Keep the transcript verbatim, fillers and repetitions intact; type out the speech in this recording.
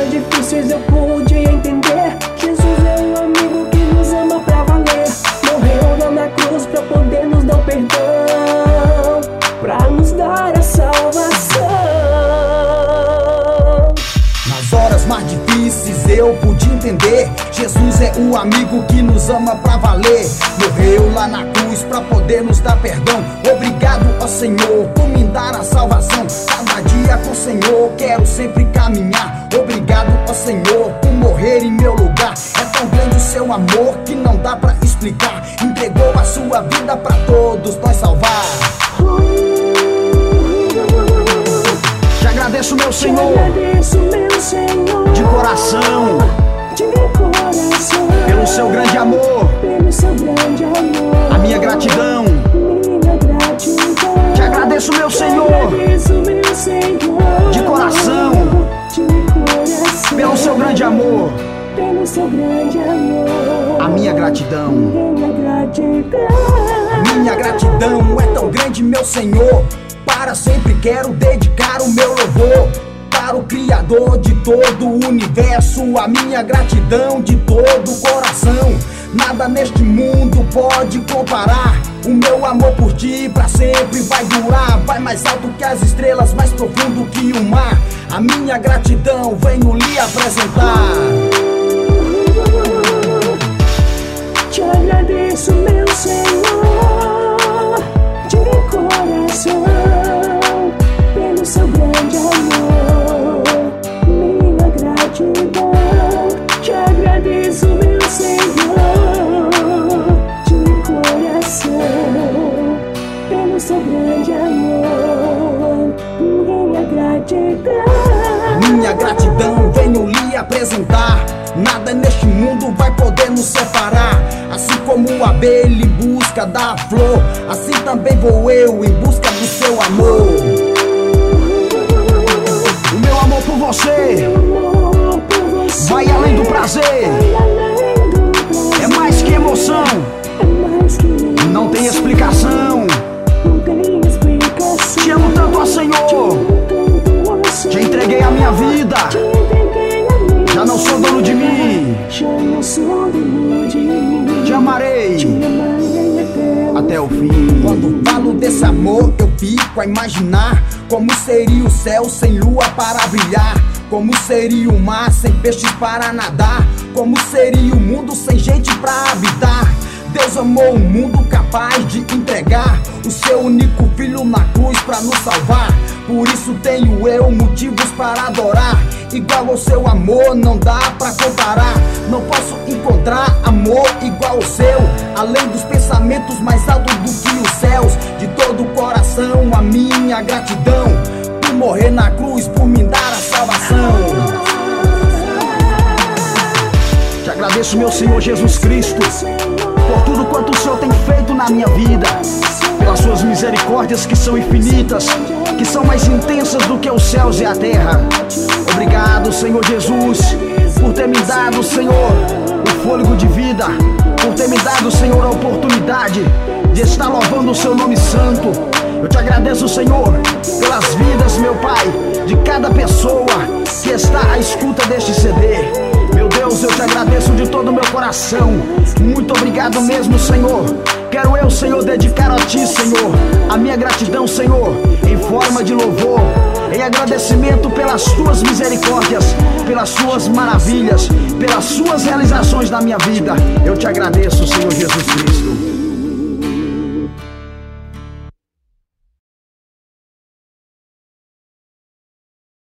difíceis eu pude entender. Jesus é um amigo que nos ama pra valer. Morreu lá na cruz pra poder nos dar o perdão, pra nos dar a salvação. Nas horas mais difíceis eu pude entender. Jesus é o amigo que nos ama pra valer. Morreu lá na cruz pra poder nos dar perdão. Obrigado, ó Senhor, por me dar a salvação. Cada dia com o Senhor quero sempre caminhar. Obrigado, ó Senhor, por morrer em meu lugar. É tão grande o seu amor que não dá pra explicar. Entregou a sua vida pra todos nós salvar. Te agradeço, meu Senhor, Te agradeço, meu Senhor, de coração, de coração, pelo seu grande amor, pelo seu grande amor. a minha gratidão. Minha gratidão. Te agradeço, meu Senhor, Te agradeço, meu Senhor, de coração, de coração, pelo seu grande amor, pelo seu grande amor. a minha gratidão. Minha gratidão. Minha gratidão é tão grande, meu Senhor. Para sempre quero dedicar o meu louvor para o Criador de todo o universo. A minha gratidão de todo o coração. Nada neste mundo pode comparar. O meu amor por ti pra sempre vai durar. Vai mais alto que as estrelas, mais profundo que o mar. A minha gratidão venho lhe apresentar. Te agradeço, meu Senhor, de coração, pelo seu grande amor. Minha gratidão. Te agradeço, meu Senhor, de coração, pelo seu grande amor. Minha gratidão. Minha gratidão venho lhe apresentar. Nada neste mundo vai poder nos separar. Assim como a abelha em busca da flor, assim também vou eu em busca do seu amor. O meu amor por você vai além do prazer, é mais que emoção, não tem explicação. Te amo tanto, ó Senhor, te entreguei a minha vida, já não sou dono de mim, te amarei até o fim. Quando falo desse amor eu fico a imaginar como seria o céu sem lua para brilhar, como seria o mar sem peixes para nadar, como seria o mundo sem gente pra habitar. Deus amou o mundo capaz de entregar o seu único filho na cruz pra nos salvar. Por isso tenho eu motivos para adorar. Igual ao seu amor não dá pra comparar. Não posso encontrar amor igual ao seu, além dos pensamentos mais altos do que os céus. De todo o coração a minha gratidão por morrer na cruz, por me dar a salvação. Te agradeço, meu Senhor Jesus Cristo, por tudo quanto o Senhor tem feito na minha vida, pelas suas misericórdias que são infinitas, que são mais intensas do que os céus e a terra. Obrigado, Senhor Jesus, por ter me dado, Senhor, o fôlego de vida, por ter me dado, Senhor, a oportunidade de estar louvando o seu nome santo. Eu te agradeço, Senhor, pelas vidas, meu Pai, de cada pessoa que está à escuta deste C D. Meu Deus, eu te agradeço de todo o meu coração. Muito obrigado mesmo, Senhor. Quero eu, Senhor, dedicar a Ti, Senhor, a minha gratidão, Senhor, em forma de louvor, em agradecimento pelas Tuas misericórdias, pelas Tuas maravilhas, pelas Suas realizações na minha vida. Eu te agradeço, Senhor Jesus Cristo.